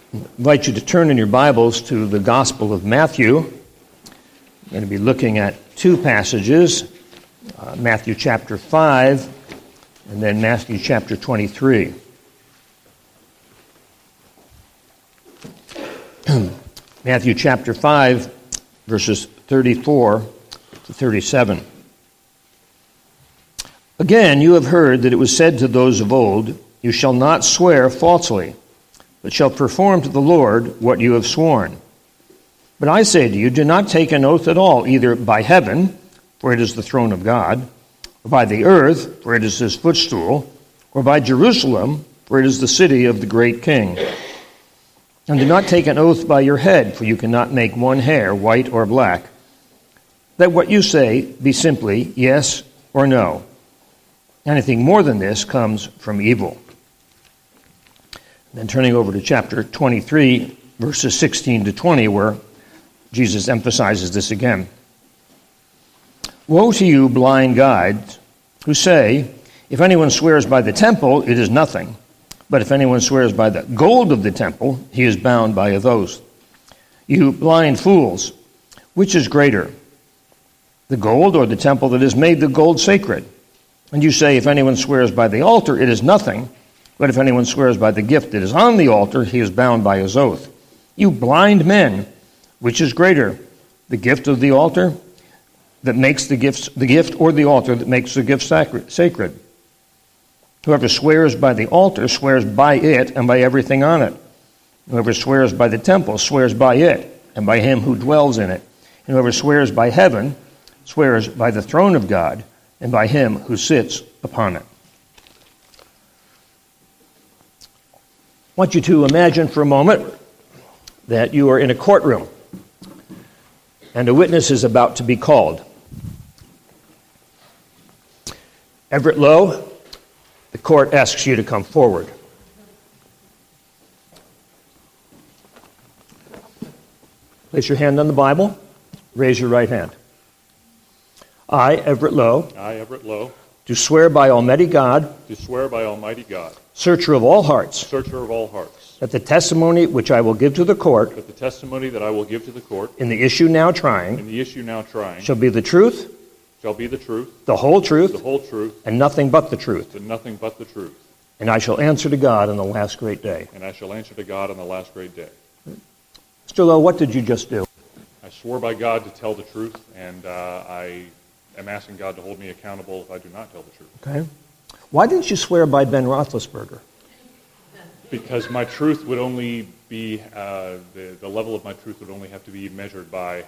I invite you to turn in your Bibles to the Gospel of Matthew. I'm going to be looking at two passages, Matthew chapter 5 and then Matthew chapter 23. Matthew chapter 5, verses 34 to 37. Again, you have heard that it was said to those of old, "You shall not swear falsely, but shall perform to the Lord what you have sworn." But I say to you, do not take an oath at all, either by heaven, for it is the throne of God, or by the earth, for it is his footstool, or by Jerusalem, for it is the city of the great king. And do not take an oath by your head, for you cannot make one hair white or black. Let what you say be simply yes or no. Anything more than this comes from evil. Then turning over to chapter 23, verses 16 to 20, where Jesus emphasizes this again. Woe to you, blind guides, who say, if anyone swears by the temple, it is nothing. But if anyone swears by the gold of the temple, he is bound by an oath. You blind fools, which is greater, the gold or the temple that has made the gold sacred? And you say, if anyone swears by the altar, it is nothing. But if anyone swears by the gift that is on the altar, he is bound by his oath. You blind men, which is greater, the gift of the altar that makes the gift, or the altar that makes the gift sacred? Whoever swears by the altar swears by it and by everything on it. Whoever swears by the temple swears by it and by him who dwells in it. And whoever swears by heaven swears by the throne of God and by him who sits upon it. I want you to imagine for a moment that you are in a courtroom and a witness is about to be called. Everett Lowe, the court asks you to come forward. Place your hand on the Bible. Raise your right hand. I, Everett Lowe. I, Everett Lowe. Do swear by Almighty God. Do swear by Almighty God. Searcher of all hearts. Searcher of all hearts. That the testimony which I will give to the court. That the testimony that I will give to the court. In the issue now trying. In the issue now trying. Shall be the truth. Shall be the truth. The whole truth. The whole truth. And nothing but the truth. And nothing but the truth. And I shall answer to God on the last great day. And I shall answer to God on the last great day. Mr. Lowe, what did you just do? I swore by God to tell the truth, and I am asking God to hold me accountable if I do not tell the truth. Okay. Why didn't you swear by Ben Roethlisberger? Because my truth would only be, the level of my truth would only have to be measured by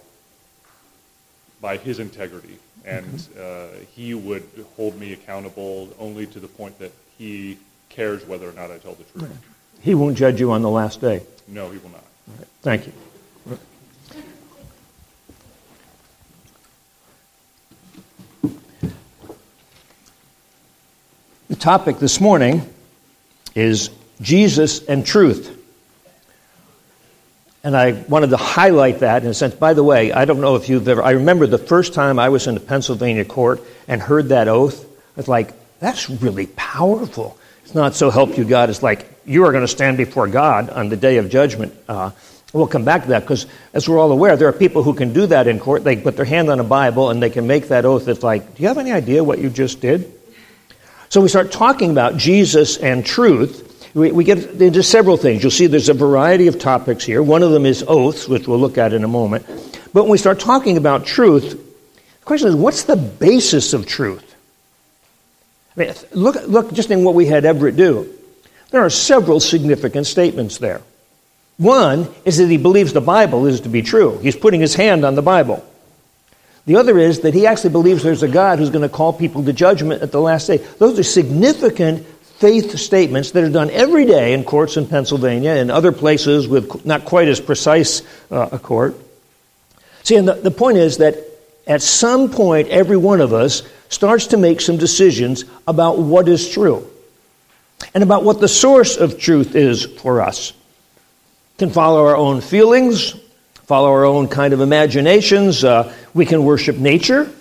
his integrity. And he would hold me accountable only to the point that he cares whether or not I tell the truth. Right. He won't judge you on the last day? No, he will not. Right. Thank you. The topic this morning is Jesus and truth. And I wanted to highlight that in a sense. By the way, I don't know if you've ever... I remember the first time I was in a Pennsylvania court and heard that oath. I was like, that's really powerful. It's not so help you God. It's like, you are going to stand before God on the day of judgment. We'll come back to that because, as we're all aware, there are people who can do that in court. They put their hand on a Bible and they can make that oath. It's like, do you have any idea what you just did? So we start talking about Jesus and truth. We get into several things. You'll see there's a variety of topics here. One of them is oaths, which we'll look at in a moment. But when we start talking about truth, the question is, what's the basis of truth? I mean, look just in what we had Everett do. There are several significant statements there. One is that he believes the Bible is to be true. He's putting his hand on the Bible. The other is that he actually believes there's a God who's going to call people to judgment at the last day. Those are significant faith statements that are done every day in courts in Pennsylvania and other places with not quite as precise a court. See, and the point is that at some point, every one of us starts to make some decisions about what is true and about what the source of truth is for us. We can follow our own feelings, follow our own kind of imaginations. We can worship nature.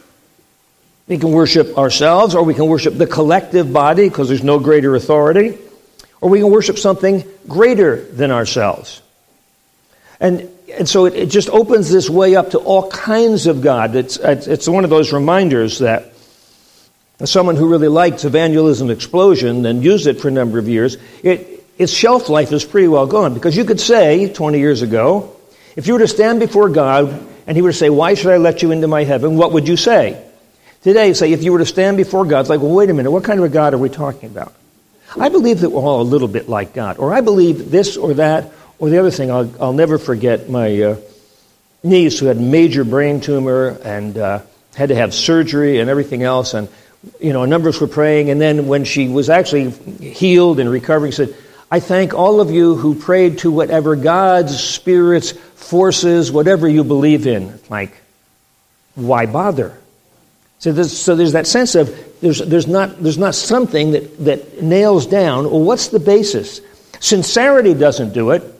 We can worship ourselves, or we can worship the collective body because there's no greater authority. or we can worship something greater than ourselves. And so it just opens this way up to all kinds of God. It's one of those reminders that as someone who really liked Evangelism Explosion and used it for a number of years, its shelf life is pretty well gone. Because you could say, 20 years ago, if you were to stand before God and he were to say, why should I let you into my heaven, what would you say? Today, say, if you were to stand before God, it's like, well, wait a minute, what kind of a God are we talking about? I believe that we're all a little bit like God. Or I believe this or that, or the other thing. I'll never forget my niece who had major brain tumor and had to have surgery and everything else. And, a number of us were praying. And then when she was actually healed and recovering, said, I thank all of you who prayed to whatever God's, spirits, forces, whatever you believe in. Like, why bother? So there's that sense of there's not something that nails down, well, what's the basis? Sincerity doesn't do it.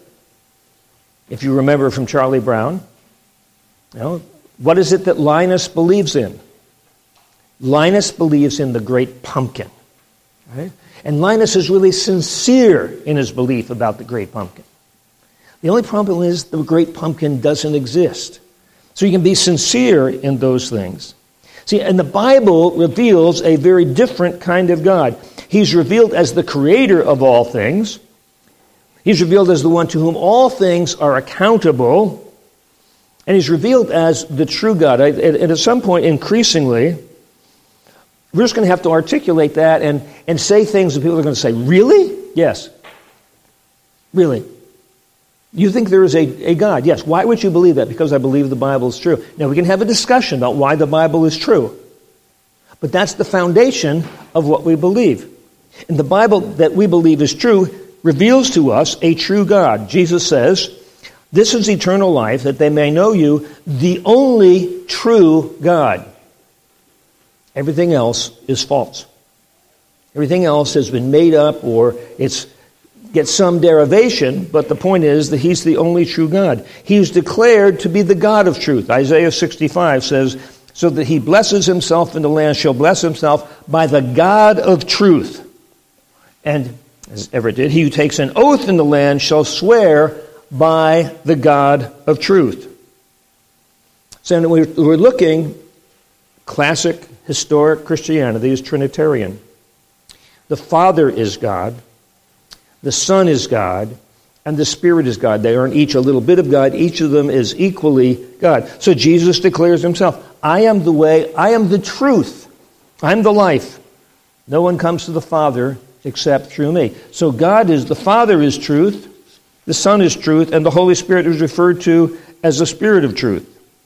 If you remember from Charlie Brown, what is it that Linus believes in? Linus believes in the great pumpkin. Right? And Linus is really sincere in his belief about the great pumpkin. The only problem is the great pumpkin doesn't exist. So you can be sincere in those things. See, and the Bible reveals a very different kind of God. He's revealed as the creator of all things. He's revealed as the one to whom all things are accountable. And he's revealed as the true God. And at some point, increasingly, we're just going to have to articulate that and say things that people are going to say, really? Yes. Really? You think there is a God? Yes. Why would you believe that? Because I believe the Bible is true. Now, we can have a discussion about why the Bible is true. But that's the foundation of what we believe. And the Bible that we believe is true reveals to us a true God. Jesus says, this is eternal life, that they may know you, the only true God. Everything else is false. Everything else has been made up or gets some derivation, but the point is that he's the only true God. He's declared to be the God of truth. Isaiah 65 says, so that he blesses himself in the land shall bless himself by the God of truth. And as ever did, he who takes an oath in the land shall swear by the God of truth. So we're looking, classic historic Christianity is Trinitarian. The Father is God, the Son is God, and the Spirit is God. They are each a little bit of God. Each of them is equally God. So Jesus declares himself, I am the way, I am the truth, I'm the life. No one comes to the Father except through me. So God is, the Father is truth, the Son is truth, and the Holy Spirit is referred to as the Spirit of truth.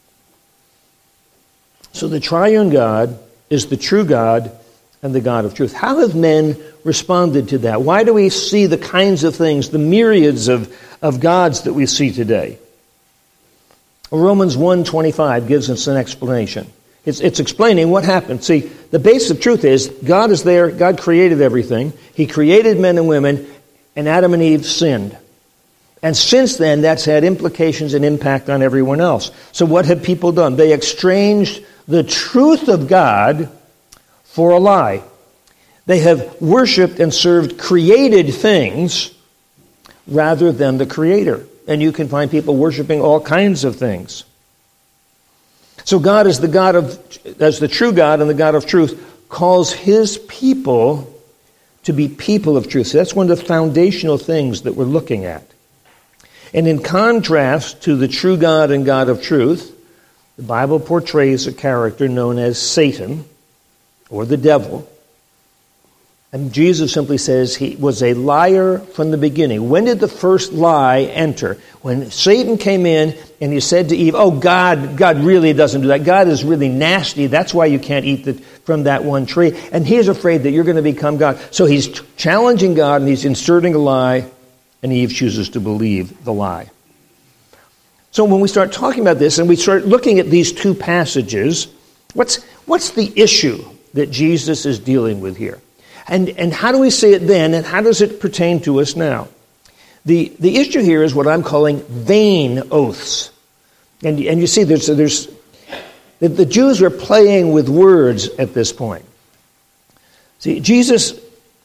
So the triune God is the true God and the God of truth. How have men responded to that? Why do we see the kinds of things, the myriads of gods that we see today? Well, Romans 1:25 gives us an explanation. It's explaining what happened. See, the base of truth is God is there. God created everything. He created men and women, and Adam and Eve sinned. And since then, that's had implications and impact on everyone else. So what have people done? They exchanged the truth of God for a lie. They have worshipped and served created things rather than the Creator. And you can find people worshiping all kinds of things. So God is as the true God and the God of truth, calls his people to be people of truth. So that's one of the foundational things that we're looking at. And in contrast to the true God and God of truth, the Bible portrays a character known as Satan, or the devil. And Jesus simply says he was a liar from the beginning. When did the first lie enter? When Satan came in and he said to Eve, oh, God really doesn't do that. God is really nasty. That's why you can't eat from that one tree. And he's afraid that you're going to become God. So he's challenging God and he's inserting a lie, and Eve chooses to believe the lie. So when we start talking about this and we start looking at these two passages, what's the issue that Jesus is dealing with here? And how do we see it then, and how does it pertain to us now? The issue here is what I'm calling vain oaths. And you see, there's the Jews are playing with words at this point. See, Jesus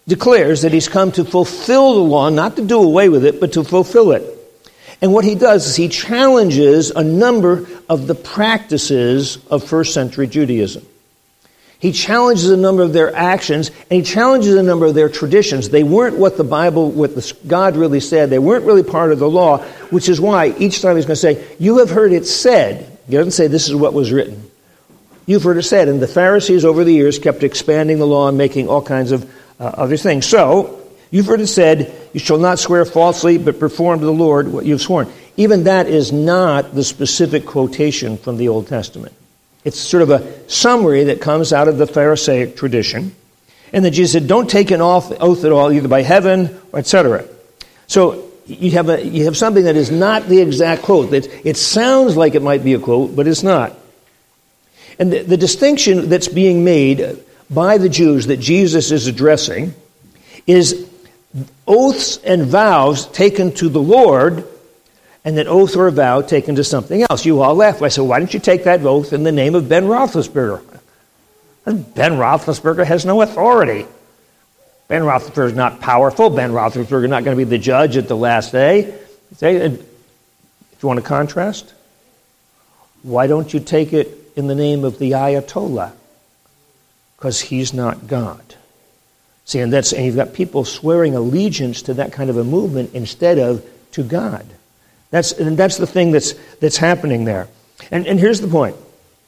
declares that he's come to fulfill the law, not to do away with it, but to fulfill it. And what he does is he challenges a number of the practices of first century Judaism. He challenges a number of their actions, and he challenges a number of their traditions. They weren't what the Bible, God really said. They weren't really part of the law, which is why each time he's going to say, you have heard it said. He doesn't say this is what was written. You've heard it said. And the Pharisees over the years kept expanding the law and making all kinds of other things. So, you've heard it said, you shall not swear falsely, but perform to the Lord what you've sworn. Even that is not the specific quotation from the Old Testament. It's sort of a summary that comes out of the Pharisaic tradition. And then Jesus said, don't take an oath at all, either by heaven, or etc. So you have something that is not the exact quote. It sounds like it might be a quote, but it's not. And the distinction that's being made by the Jews that Jesus is addressing is oaths and vows taken to the Lord, and an oath or a vow taken to something else. You all laugh. I said, why don't you take that oath in the name of Ben Roethlisberger? Ben Roethlisberger has no authority. Ben Roethlisberger is not powerful. Ben Roethlisberger is not going to be the judge at the last day. If you want to contrast, why don't you take it in the name of the Ayatollah? Because he's not God. See, and you've got people swearing allegiance to that kind of a movement instead of to God. That's the thing that's happening there. And here's the point.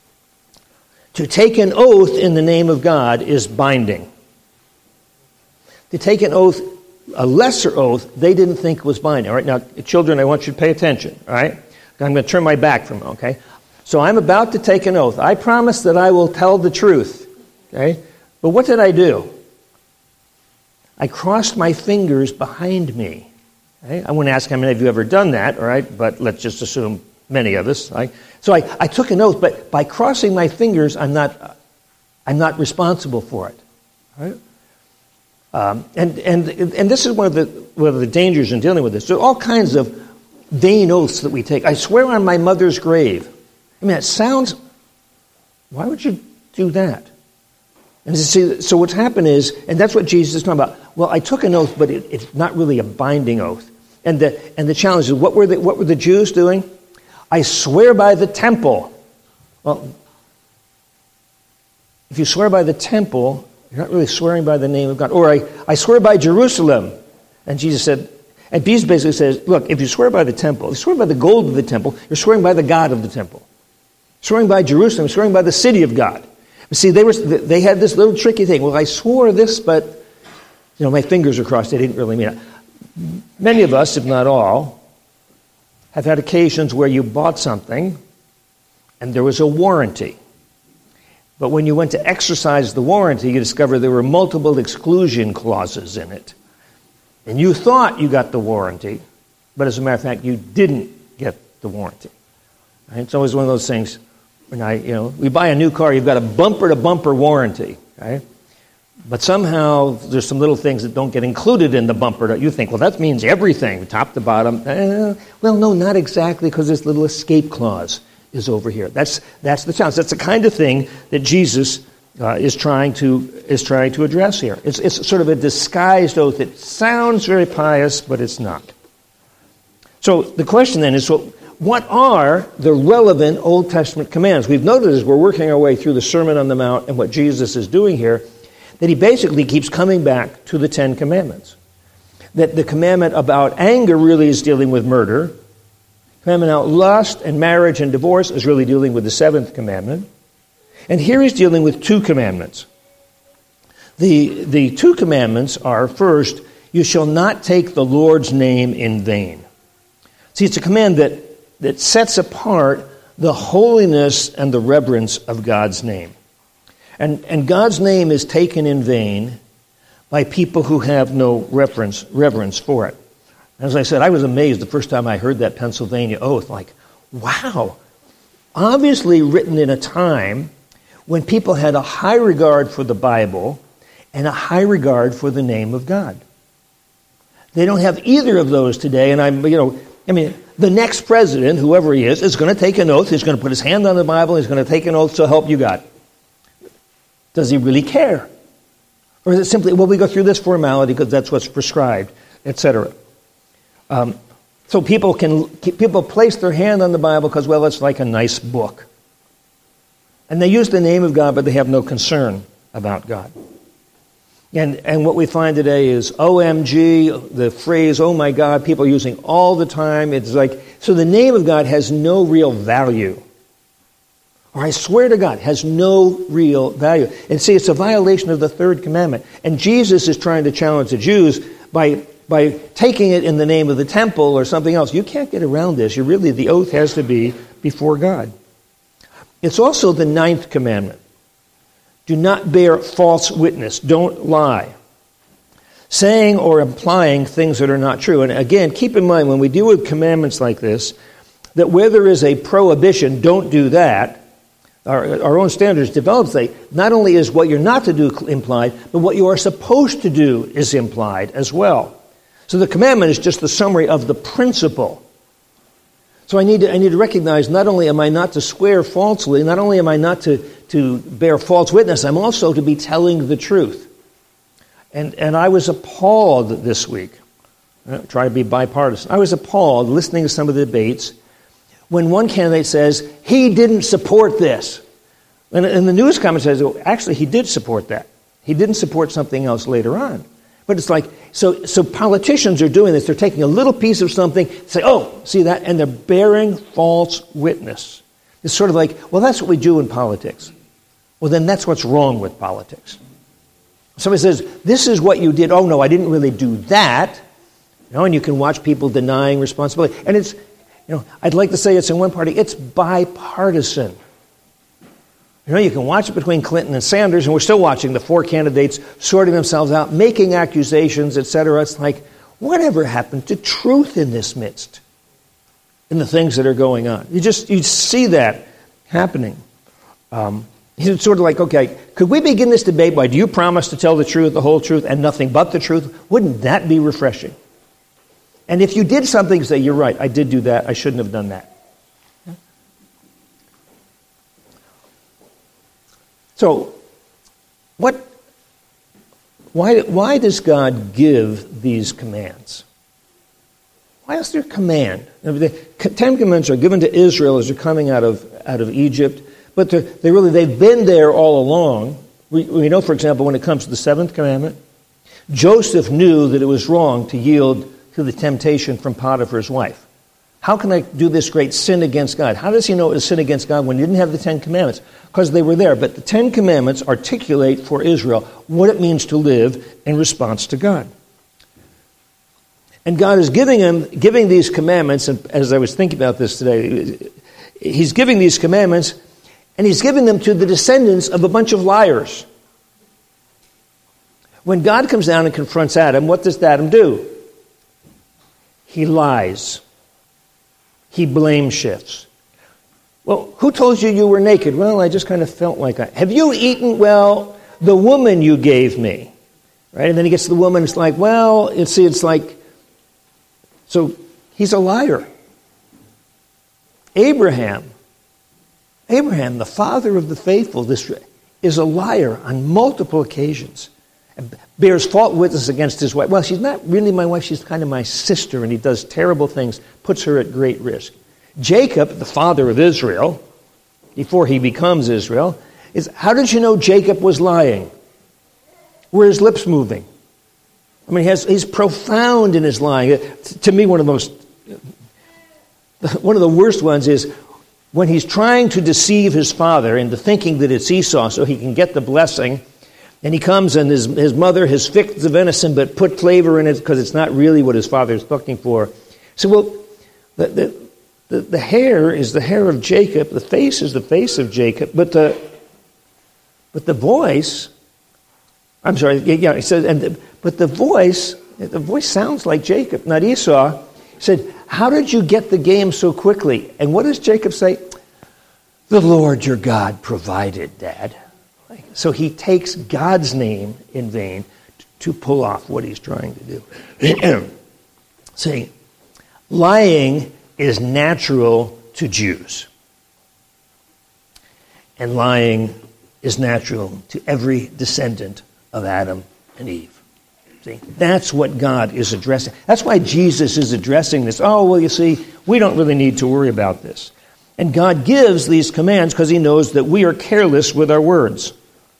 To take an oath in the name of God is binding. To take an oath, a lesser oath, they didn't think was binding. All right, now, children, I want you to pay attention. All right? I'm going to turn my back from it, okay? So I'm about to take an oath. I promise that I will tell the truth. Okay? But what did I do? I crossed my fingers behind me. Okay? I wouldn't ask how many of you have ever done that, all right? But let's just assume many of us. Right? So I took an oath, but by crossing my fingers, I'm not responsible for it. Right? And this is one of the dangers in dealing with this. There are all kinds of vain oaths that we take. I swear on my mother's grave. I mean, it sounds. Why would you do that? And so what's happened is, and that's what Jesus is talking about. Well, I took an oath, but it's not really a binding oath. And the challenge is, what were the Jews doing? I swear by the temple. Well, if you swear by the temple, you're not really swearing by the name of God. Or I swear by Jerusalem. And Jesus said, and Jesus basically says, look, if you swear by the temple, if you swear by the gold of the temple, you're swearing by the God of the temple. Swearing by Jerusalem, swearing by the city of God. See, they had this little tricky thing. Well, I swore this, but my fingers are crossed. They didn't really mean it. Many of us, if not all, have had occasions where you bought something and there was a warranty. But when you went to exercise the warranty, you discovered there were multiple exclusion clauses in it. And you thought you got the warranty, but as a matter of fact, you didn't get the warranty. Right? It's always one of those things. When we buy a new car, you've got a bumper-to-bumper warranty, right? But somehow there's some little things that don't get included in the bumper. You think, well, that means everything, top to bottom. Well, no, not exactly, because this little escape clause is over here. That's the challenge. That's the kind of thing that Jesus is trying to address here. It's sort of a disguised oath. It sounds very pious, but it's not. So the question then is, what are the relevant Old Testament commands? We've noted as we're working our way through the Sermon on the Mount and what Jesus is doing here, that he basically keeps coming back to the Ten Commandments. That the commandment about anger really is dealing with murder. The commandment about lust and marriage and divorce is really dealing with the seventh commandment. And here he's dealing with two commandments. The two commandments are, first, you shall not take the Lord's name in vain. See, it's a command that sets apart the holiness and the reverence of God's name. And God's name is taken in vain by people who have no reverence for it. As I said, I was amazed the first time I heard that Pennsylvania oath. Like, wow. Obviously written in a time when people had a high regard for the Bible and a high regard for the name of God. They don't have either of those today, and the next president, whoever he is going to take an oath. He's going to put his hand on the Bible. He's going to take an oath, so help you God. Does he really care? Or is it simply, well, we go through this formality because that's what's prescribed, etc.? So people place their hand on the Bible because, well, it's like a nice book. And they use the name of God, but they have no concern about God. And what we find today is OMG, the phrase, oh my God, people are using all the time. It's like, so the name of God has no real value. Or I swear to God, has no real value. And see, it's a violation of the third commandment. And Jesus is trying to challenge the Jews by taking it in the name of the temple or something else. You can't get around this. The oath has to be before God. It's also the ninth commandment. Do not bear false witness. Don't lie. Saying or implying things that are not true. And again, keep in mind, when we deal with commandments like this, that where there is a prohibition, don't do that, our own standards develop, say, not only is what you're not to do implied, but what you are supposed to do is implied as well. So the commandment is just the summary of the principle. So I need to recognize, not only am I not to swear falsely, not only am I not to bear false witness, I'm also to be telling the truth. And I was appalled this week. I try to be bipartisan. I was appalled listening to some of the debates when one candidate says, he didn't support this. And the news comment says, well, actually, he did support that. He didn't support something else later on. But it's like, so politicians are doing this. They're taking a little piece of something, say, oh, see that? And they're bearing false witness. It's sort of like, well, that's what we do in politics. Well, then that's what's wrong with politics. Somebody says, this is what you did. Oh, no, I didn't really do that. And you can watch people denying responsibility. And it's, I'd like to say it's in one party. It's bipartisan. You can watch it between Clinton and Sanders, and we're still watching the four candidates sorting themselves out, making accusations, etc. It's like, whatever happened to truth in this midst, in the things that are going on? You see that happening. It's sort of like, okay, could we begin this debate by, do you promise to tell the truth, the whole truth, and nothing but the truth? Wouldn't that be refreshing? And if you did something, say, you're right, I did do that, I shouldn't have done that. So, why does God give these commands? Why is there a command? The 10 commandments are given to Israel as they're coming out of Egypt, but they've been there all along. We know, for example, when it comes to the 7th commandment, Joseph knew that it was wrong to yield to the temptation from Potiphar's wife. How can I do this great sin against God? How does he know it was sin against God when he didn't have the 10 commandments? Because they were there. But the 10 commandments articulate for Israel what it means to live in response to God. And God is giving these commandments, and as I was thinking about this today, he's giving these commandments, and he's giving them to the descendants of a bunch of liars. When God comes down and confronts Adam, what does Adam do? He lies. He blame shifts. Well, who told you were naked? Well, I just kind of felt like that. Have you eaten? Well, the woman you gave me. Right? And then he gets to the woman, it's like, well, it's like, so he's a liar. Abraham, the father of the faithful, this is a liar on multiple occasions. Bears false witness against his wife. Well, she's not really my wife, she's kind of my sister, and he does terrible things, puts her at great risk. Jacob, the father of Israel, before he becomes Israel, how did you know Jacob was lying? Were his lips moving? I mean, he's profound in his lying. To me, one of the worst ones is when he's trying to deceive his father into thinking that it's Esau so he can get the blessing. And he comes and his mother has fixed the venison but put flavor in it because it's not really what his father's looking for. So, well, the hair is the hair of Jacob, the face is the face of Jacob, but the voice, I'm sorry, yeah, he said, but the voice sounds like Jacob, not Esau. He said, how did you get the game so quickly? And what does Jacob say? The Lord your God provided, Dad. So he takes God's name in vain to pull off what he's trying to do. See, lying is natural to Jews. And lying is natural to every descendant of Adam and Eve. See, that's what God is addressing. That's why Jesus is addressing this. Oh, well, you see, we don't really need to worry about this. And God gives these commands because he knows that we are careless with our words.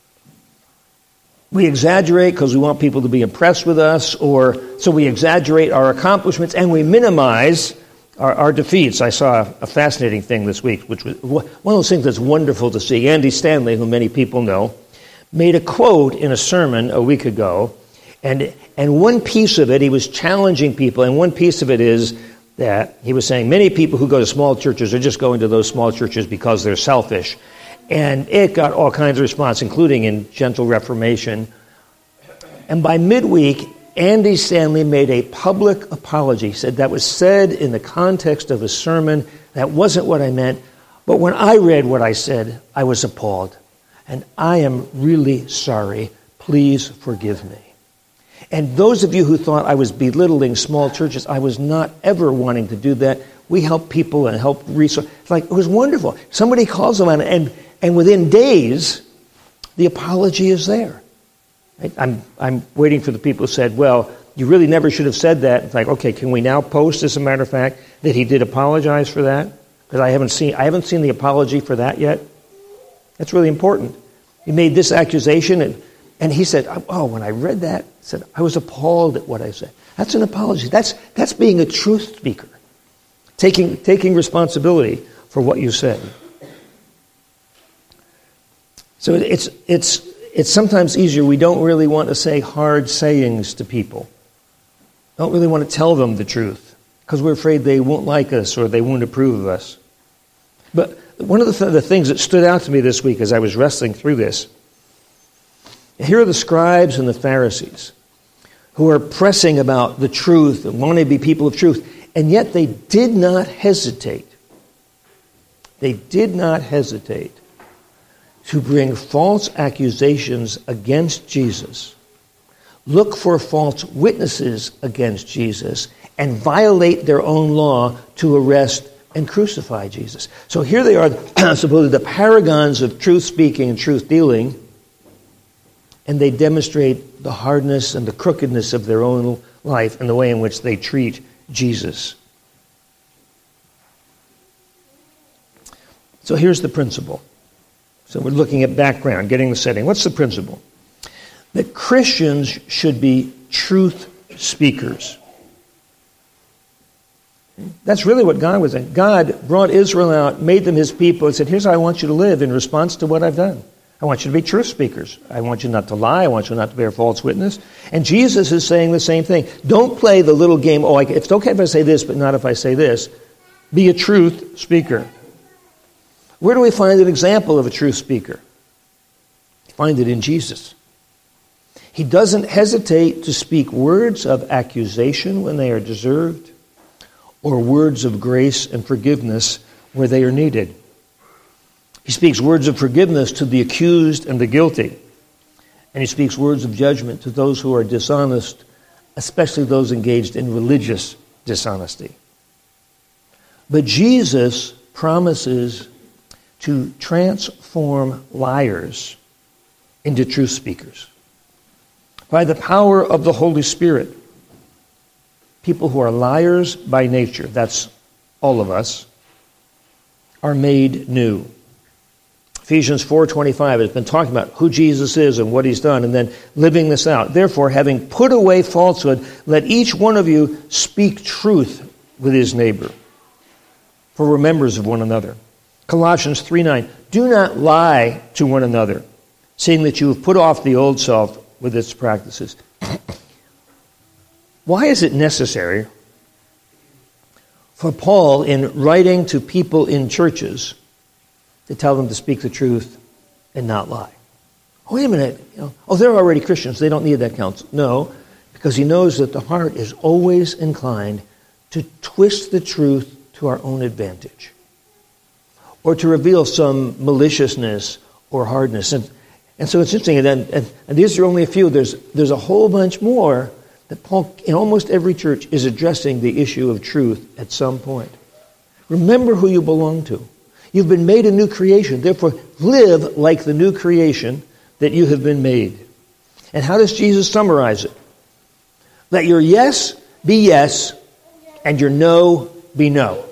We exaggerate because we want people to be impressed with us, or so we exaggerate our accomplishments and we minimize our defeats. I saw a fascinating thing this week, which was one of those things that's wonderful to see. Andy Stanley, who many people know, made a quote in a sermon a week ago, and one piece of it, he was challenging people, and one piece of it is that he was saying many people who go to small churches are just going to those small churches because they're selfish. And it got all kinds of response, including in Gentle Reformation. And by midweek, Andy Stanley made a public apology. He said, that was said in the context of a sermon. That wasn't what I meant. But when I read what I said, I was appalled. And I am really sorry. Please forgive me. And those of you who thought I was belittling small churches, I was not ever wanting to do that. We help people and help resource. It was wonderful. Somebody calls them on it, and within days, the apology is there. Right? I'm waiting for the people who said, well, you really never should have said that. It's like, okay, can we now post, as a matter of fact, that he did apologize for that? Because I haven't seen the apology for that yet. That's really important. He made this accusation, and he said, oh, when I read that, I was appalled at what I said. That's an apology. That's being a truth speaker, taking responsibility for what you said. So it's sometimes easier. We don't really want to say hard sayings to people. Don't really want to tell them the truth because we're afraid they won't like us or they won't approve of us. But one of the things that stood out to me this week as I was wrestling through this, here are the scribes and the Pharisees who are pressing about the truth and wanting to be people of truth, and yet they did not hesitate. They did not hesitate to bring false accusations against Jesus, look for false witnesses against Jesus, and violate their own law to arrest and crucify Jesus. So here they are, supposedly the paragons of truth speaking and truth dealing, and they demonstrate the hardness and the crookedness of their own life and the way in which they treat Jesus. So here's the principle. So we're looking at background, getting the setting. What's the principle? That Christians should be truth speakers. That's really what God was saying. God brought Israel out, made them his people, and said, here's how I want you to live in response to what I've done. I want you to be truth speakers. I want you not to lie. I want you not to bear false witness. And Jesus is saying the same thing. Don't play the little game, it's okay if I say this, but not if I say this. Be a truth speaker. Where do we find an example of a truth speaker? Find it in Jesus. He doesn't hesitate to speak words of accusation when they are deserved, or words of grace and forgiveness where they are needed. He speaks words of forgiveness to the accused and the guilty. And he speaks words of judgment to those who are dishonest, especially those engaged in religious dishonesty. But Jesus promises to transform liars into truth speakers by the power of the Holy Spirit. People who are liars by nature, that's all of us, are made new. Ephesians 4:25 has been talking about who Jesus is and what he's done, and then living this out. Therefore, having put away falsehood, let each one of you speak truth with his neighbor, for we're members of one another. Colossians 3:9, do not lie to one another, seeing that you have put off the old self with its practices. Why is it necessary for Paul, in writing to people in churches, to tell them to speak the truth and not lie? Oh, wait a minute. They're already Christians. They don't need that counsel. No, because he knows that the heart is always inclined to twist the truth to our own advantage, or to reveal some maliciousness or hardness. And so it's interesting, and these are only a few. There's a whole bunch more that Paul, in almost every church, is addressing the issue of truth at some point. Remember who you belong to. You've been made a new creation. Therefore, live like the new creation that you have been made. And how does Jesus summarize it? Let your yes be yes, and your no be no.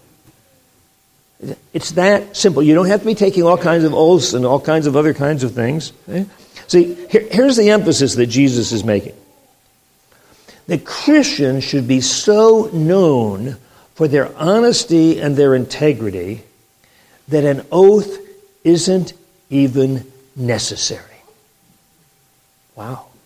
It's that simple. You don't have to be taking all kinds of oaths and all kinds of other kinds of things. Okay? See, here's the emphasis that Jesus is making. That Christians should be so known for their honesty and their integrity that an oath isn't even necessary. Wow.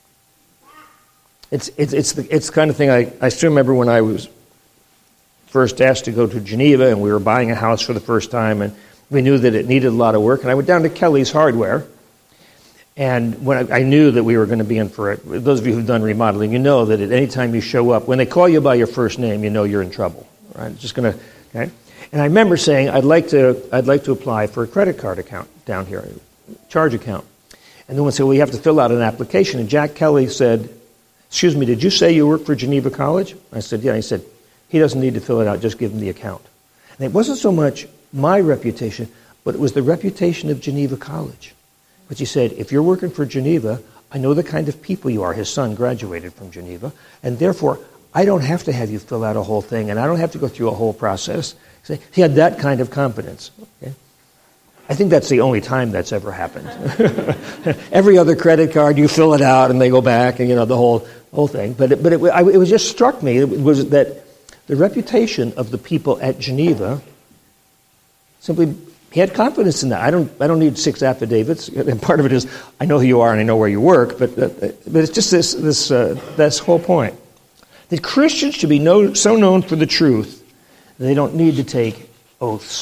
It's the kind of thing I still remember when I was first asked to go to Geneva, and we were buying a house for the first time, and we knew that it needed a lot of work. And I went down to Kelly's Hardware, and when I knew that we were going to be in for it, those of you who've done remodeling, you know that at any time you show up, when they call you by your first name, you know you're in trouble. Right? It's just going to, okay? And I remember saying, I'd like to apply for a credit card account down here, a charge account. And then one said, well, you have to fill out an application. And Jack Kelly said, excuse me, did you say you work for Geneva College? I said, yeah. He said, he doesn't need to fill it out, just give him the account. And it wasn't so much my reputation, but it was the reputation of Geneva College. But he said, if you're working for Geneva, I know the kind of people you are. His son graduated from Geneva, and therefore, I don't have to have you fill out a whole thing, and I don't have to go through a whole process. He had that kind of confidence. Okay? I think that's the only time that's ever happened. Every other credit card, you fill it out, and they go back, and the whole thing. But it was just struck me. It was that the reputation of the people at Geneva simply, he had confidence in that. I don't need 6 affidavits. And part of it is I know who you are and I know where you work. But it's just this whole point that Christians should be so known for the truth that they don't need to take oaths.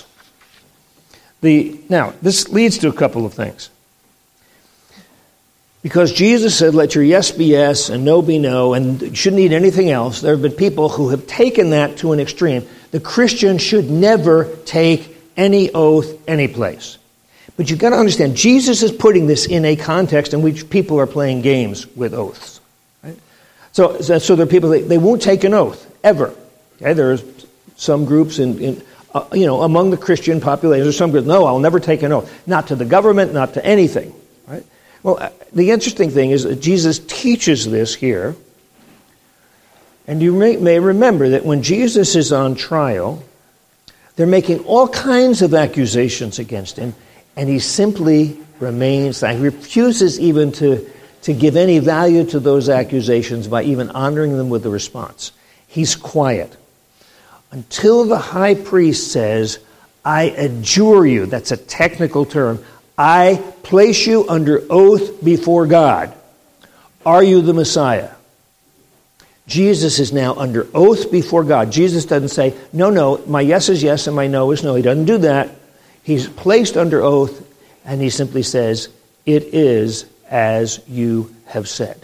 Now, this leads to a couple of things. Because Jesus said, let your yes be yes and no be no, and you shouldn't need anything else. There have been people who have taken that to an extreme. The Christian should never take any oath any place. But you've got to understand, Jesus is putting this in a context in which people are playing games with oaths. Right? So there are people, they won't take an oath, ever. Okay? There's some groups among the Christian population, there's some groups, no, I'll never take an oath. Not to the government, not to anything. Right? Well, the interesting thing is that Jesus teaches this here. And you may remember that when Jesus is on trial, they're making all kinds of accusations against him, and he simply remains silent. He refuses even to give any value to those accusations by even honoring them with a response. He's quiet. Until the high priest says, I adjure you, that's a technical term, I place you under oath before God. Are you the Messiah? Jesus is now under oath before God. Jesus doesn't say, no, my yes is yes and my no is no. He doesn't do that. He's placed under oath, and he simply says, it is as you have said.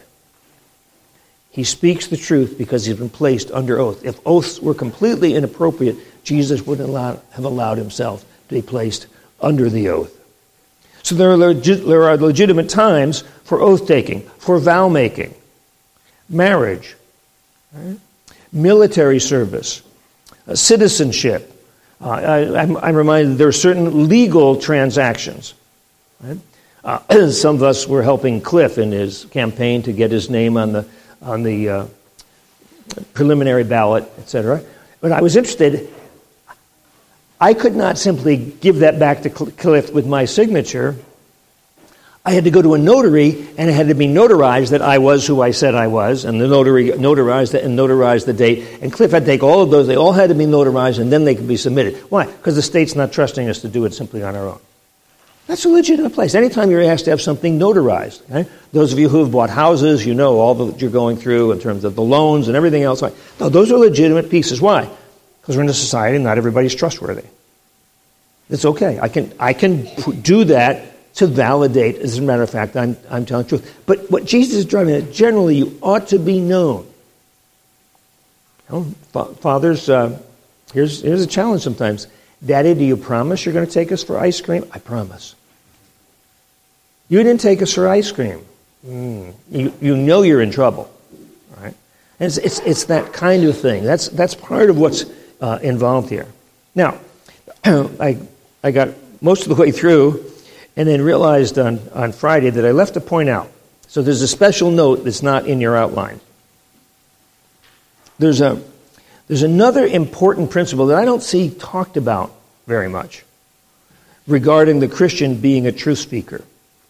He speaks the truth because he's been placed under oath. If oaths were completely inappropriate, Jesus wouldn't have allowed himself to be placed under the oath. So there are legitimate times for oath-taking, for vow-making, marriage, right? Military service, citizenship. I'm reminded there are certain legal transactions. Right? Some of us were helping Cliff in his campaign to get his name on the preliminary ballot, etc. But I was interested. I could not simply give that back to Cliff with my signature. I had to go to a notary, and it had to be notarized that I was who I said I was, and the notary notarized it and notarized the date. And Cliff had to take all of those. They all had to be notarized, and then they could be submitted. Why? Because the state's not trusting us to do it simply on our own. That's a legitimate place. Anytime you're asked to have something notarized, okay? Those of you who have bought houses, you know all that you're going through in terms of the loans and everything else. No, those are legitimate pieces. Why? Because we're in a society and not everybody's trustworthy. It's okay. I can do that to validate. As a matter of fact, I'm telling the truth. But what Jesus is driving at, generally, you ought to be known. Fathers, here's a challenge sometimes. Daddy, do you promise you're going to take us for ice cream? I promise. You didn't take us for ice cream. You know you're in trouble, right? And it's that kind of thing. That's part of what's involved here. Now, I got most of the way through, and then realized on Friday that I left a point out. So there's a special note that's not in your outline. There's another important principle that I don't see talked about very much regarding the Christian being a truth speaker.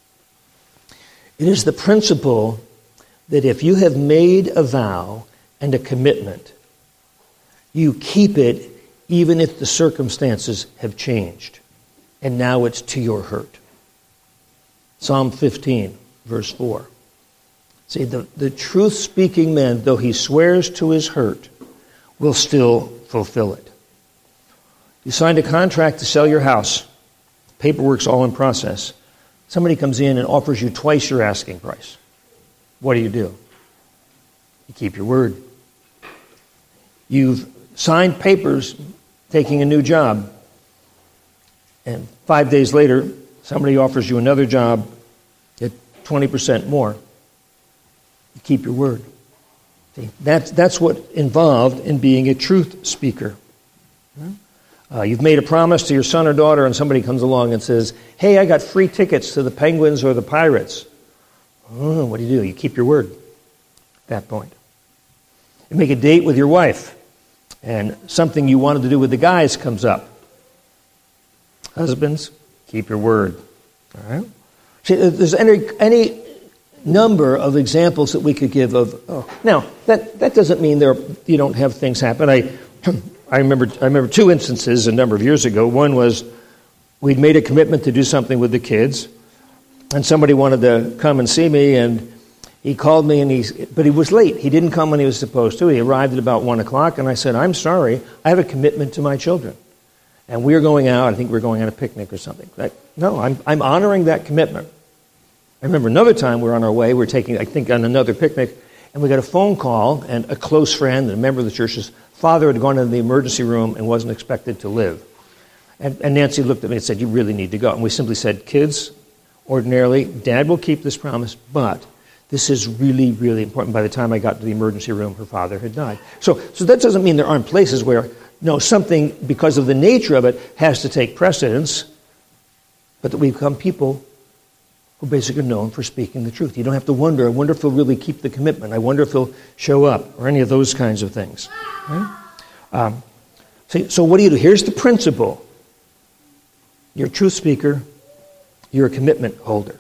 It is the principle that if you have made a vow and a commitment, you keep it even if the circumstances have changed, and now it's to your hurt. Psalm 15, verse 4. See, the truth-speaking man, though he swears to his hurt, will still fulfill it. You signed a contract to sell your house. Paperwork's all in process. Somebody comes in and offers you twice your asking price. What do? You keep your word. You've signed papers taking a new job, and 5 days later, somebody offers you another job at 20% more. You keep your word. See, that's what involved in being a truth speaker. You've made a promise to your son or daughter, and somebody comes along and says, hey, I got free tickets to the Penguins or the Pirates. Oh, what do? You keep your word at that point. You make a date with your wife, and something you wanted to do with the guys comes up. Husbands, keep your word. All right? See, there's any number of examples that we could give of. Now, that doesn't mean you don't have things happen. I remember two instances a number of years ago. One was we'd made a commitment to do something with the kids, and somebody wanted to come and see me, and he called me, but he was late. He didn't come when he was supposed to. He arrived at about 1 o'clock, and I said, I'm sorry, I have a commitment to my children. And we're going out, I think we're going on a picnic or something. No, I'm honoring that commitment. I remember another time we were on our way, we were taking, I think, on another picnic, and we got a phone call, and a close friend, and a member of the church's father had gone into the emergency room and wasn't expected to live. And Nancy looked at me and said, you really need to go. And we simply said, kids, ordinarily, Dad will keep this promise, but this is really, really important. By the time I got to the emergency room, her father had died. So that doesn't mean there aren't places where, no, something, because of the nature of it, has to take precedence, but that we become people who basically are known for speaking the truth. You don't have to wonder, I wonder if he'll really keep the commitment. I wonder if he'll show up, or any of those kinds of things. Right? So what do? Here's the principle. You're a truth speaker. You're a commitment holder.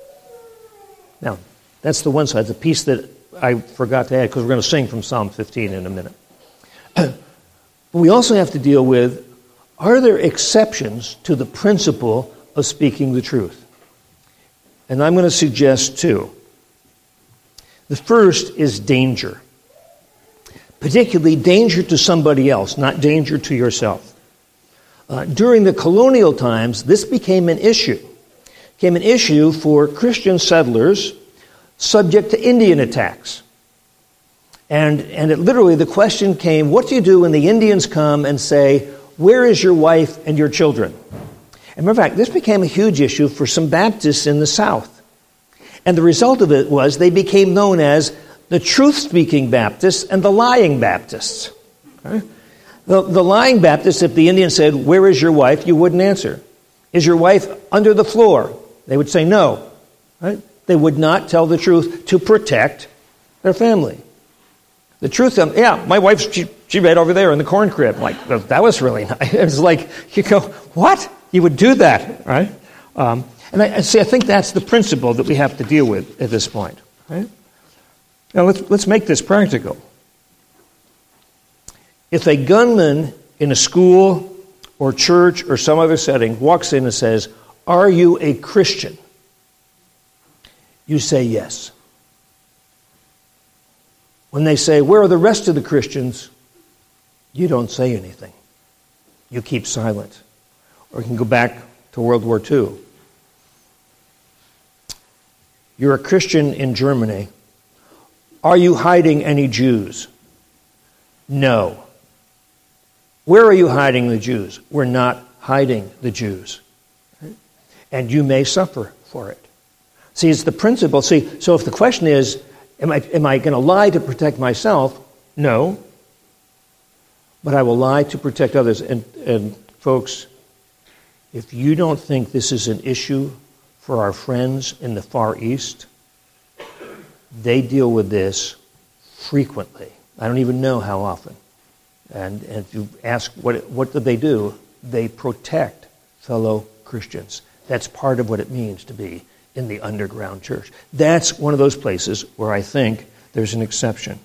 Now, that's the one side, the piece that I forgot to add, because we're going to sing from Psalm 15 in a minute. But we also have to deal with, are there exceptions to the principle of speaking the truth? And I'm going to suggest two. The first is danger. Particularly danger to somebody else, not danger to yourself. During the colonial times, this became an issue. It became an issue for Christian settlers subject to Indian attacks. And literally the question came, what do you do when the Indians come and say, where is your wife and your children? And matter of fact, this became a huge issue for some Baptists in the South. And the result of it was they became known as the truth-speaking Baptists and the lying Baptists. Okay? The lying Baptists, if the Indian said, where is your wife? You wouldn't answer. Is your wife under the floor? They would say no. Right? They would not tell the truth to protect their family. The truth, yeah, my wife's, she read over there in the corn crib. Like, that was really nice. It was like, you go, what? You would do that, right? And I think that's the principle that we have to deal with at this point. Right? Now, let's make this practical. If a gunman in a school or church or some other setting walks in and says, are you a Christian? You say yes. When they say, where are the rest of the Christians? You don't say anything. You keep silent. Or you can go back to World War II. You're a Christian in Germany. Are you hiding any Jews? No. Where are you hiding the Jews? We're not hiding the Jews. And you may suffer for it. See, it's the principle. See, so if the question is, am I going to lie to protect myself? No. But I will lie to protect others. And folks, if you don't think this is an issue for our friends in the Far East, they deal with this frequently. I don't even know how often. And if you ask what do, they protect fellow Christians. That's part of what it means to be in the underground church. That's one of those places where I think there's an exception.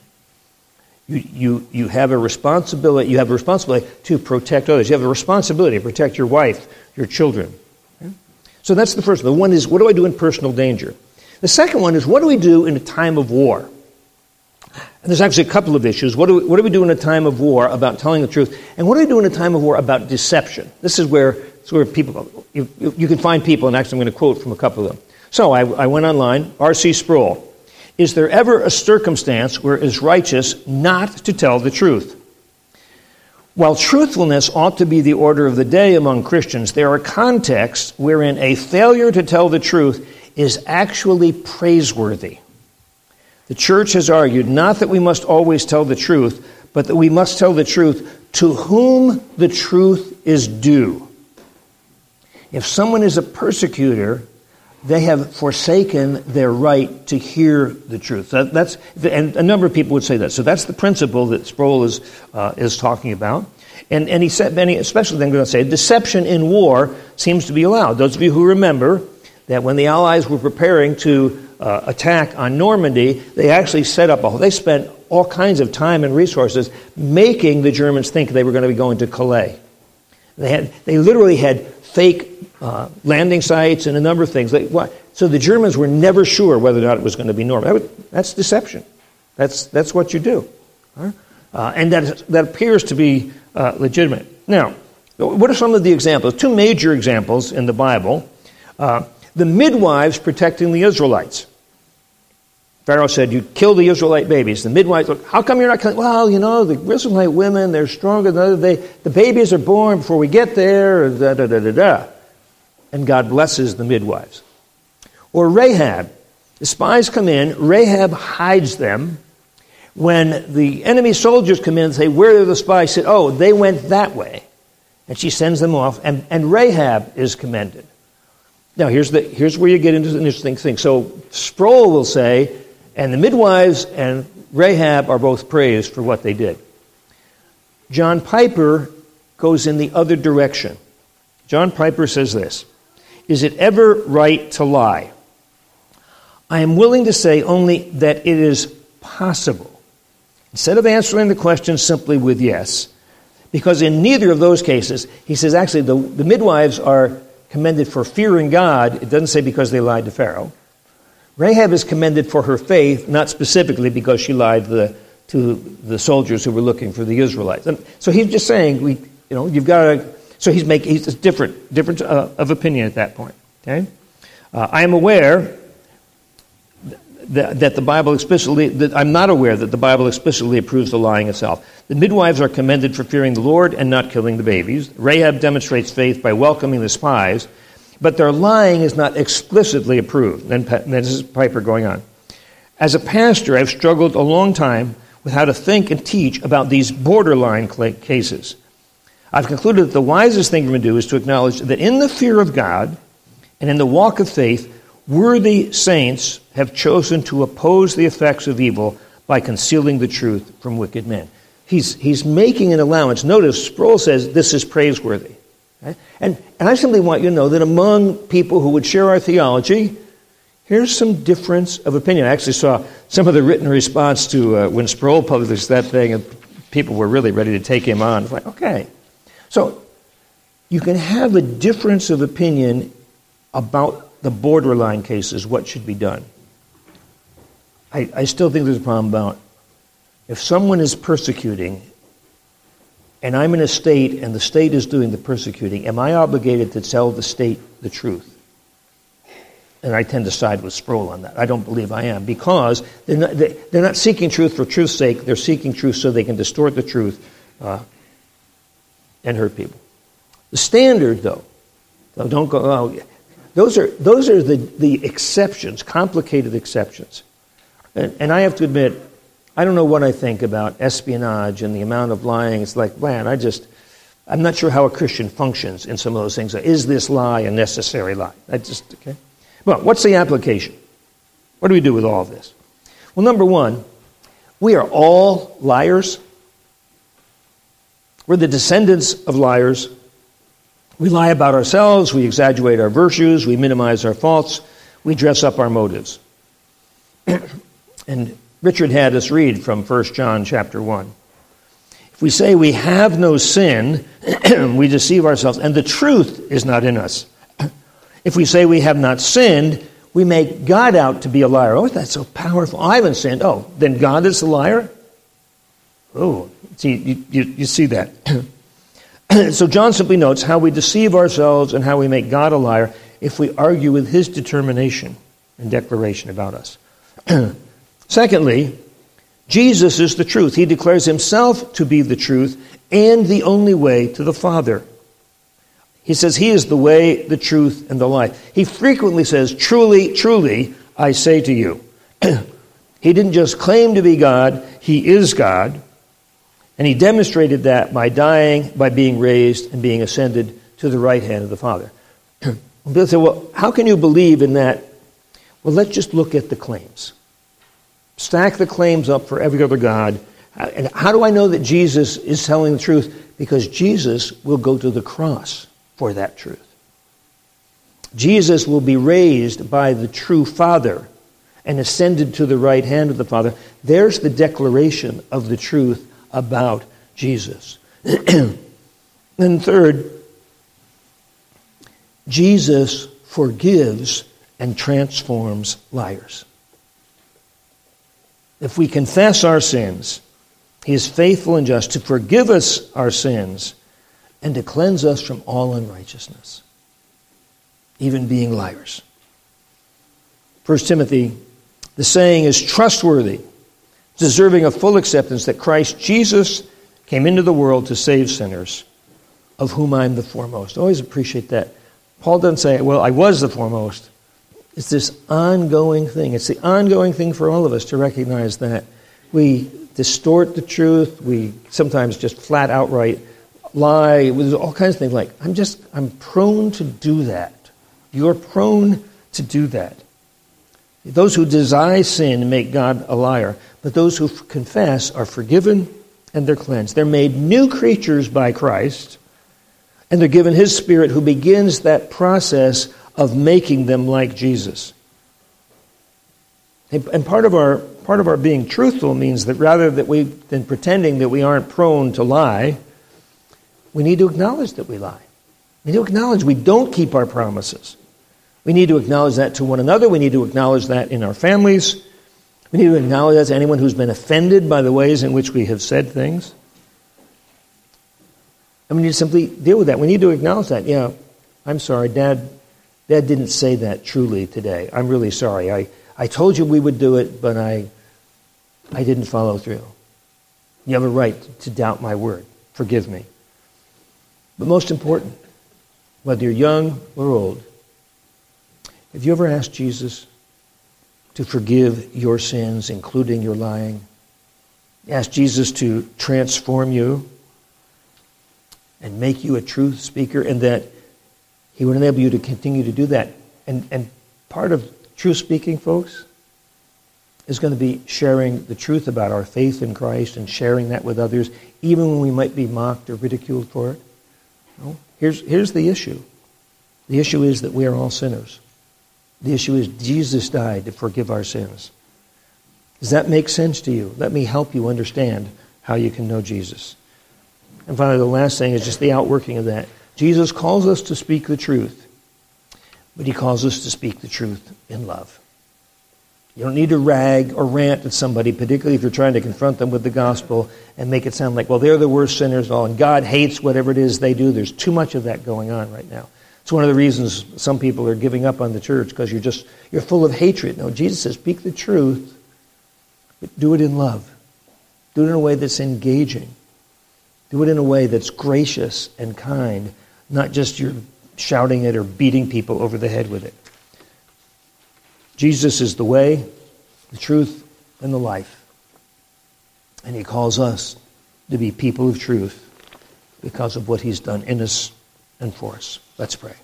You have a responsibility. You have a responsibility to protect others. You have a responsibility to protect your wife, your children. Okay? So that's the first one. The one is, what do I do in personal danger? The second one is, what do we do in a time of war? And there's actually a couple of issues. What do we do in a time of war about telling the truth? And what do we do in a time of war about deception? This is where people, you can find people, and actually I'm going to quote from a couple of them. So I went online, R.C. Sproul. Is there ever a circumstance where it is righteous not to tell the truth? While truthfulness ought to be the order of the day among Christians, there are contexts wherein a failure to tell the truth is actually praiseworthy. The church has argued not that we must always tell the truth, but that we must tell the truth to whom the truth is due. If someone is a persecutor, they have forsaken their right to hear the truth. And a number of people would say that. So that's the principle that Sproul is talking about. And he said, especially then going to say, deception in war seems to be allowed. Those of you who remember that when the Allies were preparing to attack on Normandy, they actually they spent all kinds of time and resources making the Germans think they were going to be going to Calais. They literally had fake landing sites and a number of things. So the Germans were never sure whether or not it was going to be Normandy. That's deception. That's what you do. And that appears to be legitimate. Now, what are some of the examples? Two major examples in the Bible. The midwives protecting the Israelites. Pharaoh said, you kill the Israelite babies. The midwives, look, how come you're not killing? Well, the Israelite women, they're stronger than others. The babies are born before we get there. And God blesses the midwives. Or Rahab. The spies come in. Rahab hides them. When the enemy soldiers come in and say, where are the spies? Said, oh, they went that way. And she sends them off. And Rahab is commended. Now, here's where you get into an interesting thing. So Sproul will say, and the midwives and Rahab are both praised for what they did. John Piper goes in the other direction. John Piper says this, is it ever right to lie? I am willing to say only that it is possible. Instead of answering the question simply with yes, because in neither of those cases, he says actually the midwives are commended for fearing God. It doesn't say because they lied to Pharaoh. Rahab is commended for her faith, not specifically because she lied to the soldiers who were looking for the Israelites. And so he's just saying, you've got to. So he's different of opinion at that point. Okay, I am aware that the Bible explicitly. I'm not aware that the Bible explicitly approves the lying itself. The midwives are commended for fearing the Lord and not killing the babies. Rahab demonstrates faith by welcoming the spies. But their lying is not explicitly approved. Then this is Piper going on. As a pastor, I've struggled a long time with how to think and teach about these borderline cases. I've concluded that the wisest thing we can do is to acknowledge that in the fear of God and in the walk of faith, worthy saints have chosen to oppose the effects of evil by concealing the truth from wicked men. He's making an allowance. Notice, Sproul says this is praiseworthy. Okay? And I simply want you to know that among people who would share our theology, here's some difference of opinion. I actually saw some of the written response to when Sproul published that thing, and people were really ready to take him on. It's like, okay. So you can have a difference of opinion about the borderline cases, what should be done. I still think there's a problem about if someone is persecuting and I'm in a state and the state is doing the persecuting, am I obligated to tell the state the truth? And I tend to side with Sproul on that. I don't believe I am, because they're not seeking truth for truth's sake. They're seeking truth so they can distort the truth and hurt people. The standard, though, don't go. Oh, those are the exceptions, complicated exceptions. And I have to admit, I don't know what I think about espionage and the amount of lying. It's like, man, I'm not sure how a Christian functions in some of those things. Is this lie a necessary lie? Okay. Well, what's the application? What do we do with all of this? Well, number one, we are all liars. We're the descendants of liars. We lie about ourselves, we exaggerate our virtues, we minimize our faults, we dress up our motives. And Richard had us read from 1 John chapter 1. If we say we have no sin, we deceive ourselves, and the truth is not in us. If we say we have not sinned, we make God out to be a liar. Oh, that's so powerful. I haven't sinned. Oh, then God is a liar? Oh, see, you see that. So John simply notes how we deceive ourselves and how we make God a liar if we argue with his determination and declaration about us. Secondly, Jesus is the truth. He declares himself to be the truth and the only way to the Father. He says he is the way, the truth, and the life. He frequently says, truly, truly, I say to you. He didn't just claim to be God, he is God. And he demonstrated that by dying, by being raised, and being ascended to the right hand of the Father. People say, well, how can you believe in that? Well, let's just look at the claims. Stack the claims up for every other God. And how do I know that Jesus is telling the truth? Because Jesus will go to the cross for that truth. Jesus will be raised by the true Father and ascended to the right hand of the Father. There's the declaration of the truth about Jesus. And third, Jesus forgives and transforms liars. If we confess our sins, he is faithful and just to forgive us our sins and to cleanse us from all unrighteousness, even being liars. 1 Timothy, the saying is trustworthy, deserving of full acceptance, that Christ Jesus came into the world to save sinners, of whom I am the foremost. I always appreciate that. Paul doesn't say, well, I was the foremost. It's this ongoing thing. It's the ongoing thing for all of us to recognize that we distort the truth. We sometimes just flat outright lie. There's all kinds of things like, I'm prone to do that. You're prone to do that. Those who desire sin make God a liar, but those who confess are forgiven and they're cleansed. They're made new creatures by Christ, and they're given his Spirit who begins that process of making them like Jesus. And part of our being truthful means that rather than pretending that we aren't prone to lie, we need to acknowledge that we lie. We need to acknowledge we don't keep our promises. We need to acknowledge that to one another. We need to acknowledge that in our families. We need to acknowledge that to anyone who's been offended by the ways in which we have said things. And we need to simply deal with that. We need to acknowledge that. Yeah, I'm sorry, Dad didn't say that truly today. I'm really sorry. I told you we would do it, but I didn't follow through. You have a right to doubt my word. Forgive me. But most important, whether you're young or old, have you ever asked Jesus to forgive your sins, including your lying? Ask Jesus to transform you and make you a truth speaker, and that he would enable you to continue to do that. And part of truth speaking, folks, is going to be sharing the truth about our faith in Christ and sharing that with others, even when we might be mocked or ridiculed for it. No? Here's the issue. The issue is that we are all sinners. The issue is Jesus died to forgive our sins. Does that make sense to you? Let me help you understand how you can know Jesus. And finally, the last thing is just the outworking of that. Jesus calls us to speak the truth, but he calls us to speak the truth in love. You don't need to rag or rant at somebody, particularly if you're trying to confront them with the gospel and make it sound like, well, they're the worst sinners and all, and God hates whatever it is they do. There's too much of that going on right now. It's one of the reasons some people are giving up on the church, because you're full of hatred. No, Jesus says, speak the truth, but do it in love. Do it in a way that's engaging. Do it in a way that's gracious and kind, not just you're shouting it or beating people over the head with it. Jesus is the way, the truth, and the life. And he calls us to be people of truth because of what he's done in us and for us. Let's pray.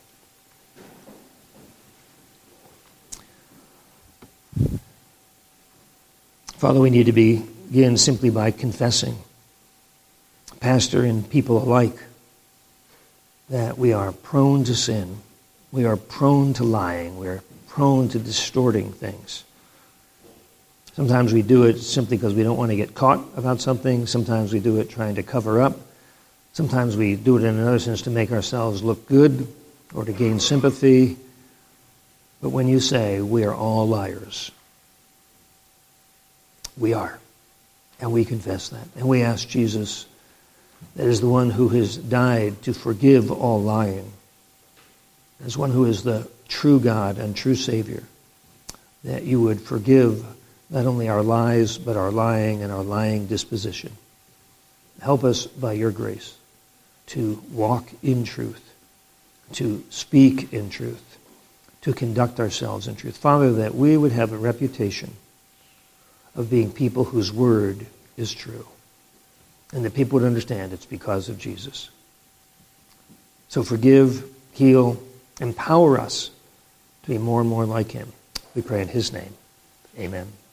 Father, we need to begin simply by confessing, pastor and people alike, that we are prone to sin. We are prone to lying. We are prone to distorting things. Sometimes we do it simply because we don't want to get caught about something. Sometimes we do it trying to cover up. Sometimes we do it in another sense to make ourselves look good or to gain sympathy. But when you say we are all liars, we are. And we confess that. And we ask Jesus, that is the one who has died to forgive all lying, as one who is the true God and true Savior, that you would forgive not only our lies, but our lying and our lying disposition. Help us by your grace to walk in truth, to speak in truth, to conduct ourselves in truth. Father, that we would have a reputation of being people whose word is true, and that people would understand it's because of Jesus. So forgive, heal, empower us to be more and more like him. We pray in his name. Amen.